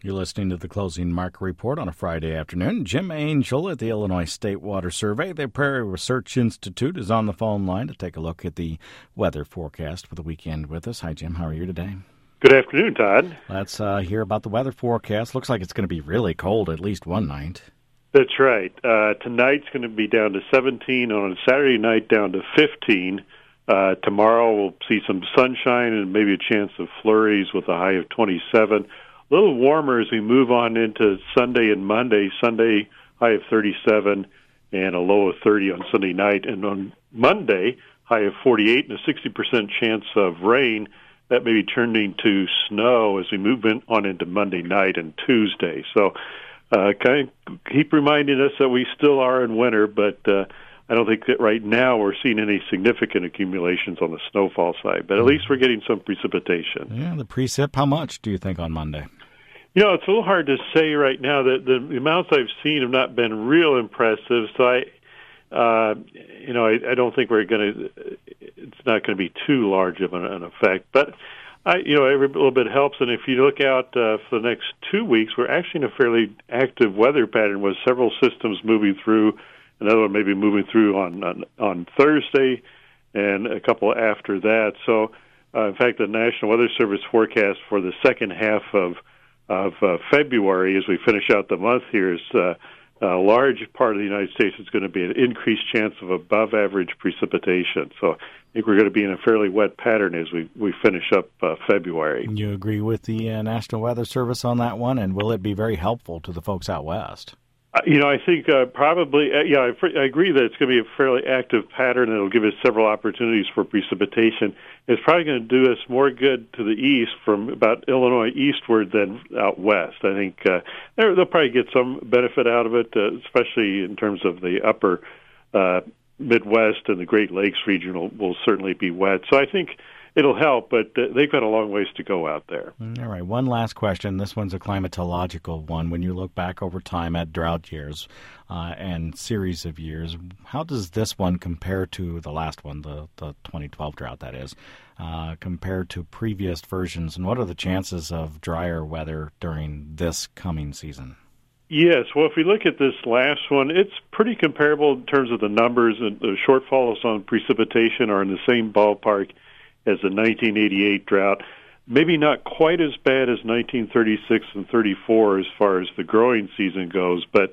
You're listening to the Closing Market Report on a Friday afternoon. Jim Angel at the Illinois State Water Survey. The Prairie Research Institute is on the phone line to take a look at the weather forecast for the weekend with us. Hi, Jim. How are you today? Good afternoon, Todd. Let's hear about the weather forecast. Looks like it's going to be really cold at least one night. That's right. Tonight's going to be down to 17. On a Saturday night, down to 15. Tomorrow we'll see some sunshine and maybe a chance of flurries with a high of 27. A little warmer as we move on into Sunday and Monday. Sunday, high of 37 and a low of 30 on Sunday night. And on Monday, high of 48 and a 60% chance of rain. That may be turning to snow as we move on into Monday night and Tuesday. So kind of keep reminding us that we still are in winter, but I don't think that right now we're seeing any significant accumulations on the snowfall side. But at least we're getting some precipitation. Yeah, the precip, how much do you think on Monday? You know, it's a little hard to say right now. That the amounts I've seen have not been real impressive. So I don't think it's not going to be too large of an effect. But every little bit helps. And if you look out for the next 2 weeks, we're actually in a fairly active weather pattern with several systems moving through. Another one maybe moving through on Thursday, and a couple after that. So, in fact, the National Weather Service forecast for the second half of February, as we finish out the month here, is a large part of the United States is going to be an increased chance of above-average precipitation. So I think we're going to be in a fairly wet pattern as we finish up February. You agree with the National Weather Service on that one, and will it be very helpful to the folks out west? I think probably, I agree that it's going to be a fairly active pattern. It'll give us several opportunities for precipitation. It's probably going to do us more good to the east from about Illinois eastward than out west. I think they'll probably get some benefit out of it, especially in terms of the upper Midwest and the Great Lakes region will certainly be wet. So I think it'll help, but they've got a long ways to go out there. All right, one last question. This one's a climatological one. When you look back over time at drought years and series of years, how does this one compare to the last one, the 2012 drought, that is, compared to previous versions? And what are the chances of drier weather during this coming season? Yes, well, if we look at this last one, it's pretty comparable in terms of the numbers. And the shortfalls on precipitation are in the same ballpark as the 1988 drought. Maybe not quite as bad as 1936 and 34 as far as the growing season goes, but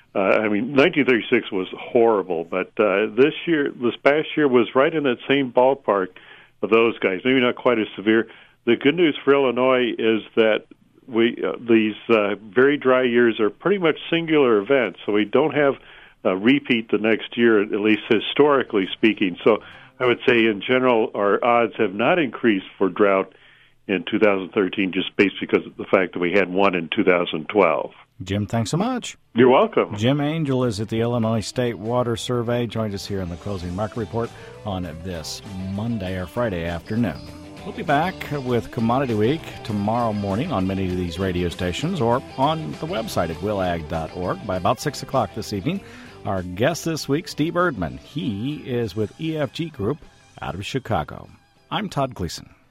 1936 was horrible, but this past year was right in that same ballpark of those guys. Maybe not quite as severe. The good news for Illinois is that these very dry years are pretty much singular events, so we don't have a repeat the next year, at least historically speaking. So I would say, in general, our odds have not increased for drought in 2013 just based because of the fact that we had one in 2012. Jim, thanks so much. You're welcome. Jim Angel is at the Illinois State Water Survey. Joined us here in the Closing Market Report on this Monday or Friday afternoon. We'll be back with Commodity Week tomorrow morning on many of these radio stations or on the website at willag.org by about 6 o'clock this evening. Our guest this week, Steve Erdman. He is with EFG Group out of Chicago. I'm Todd Gleason.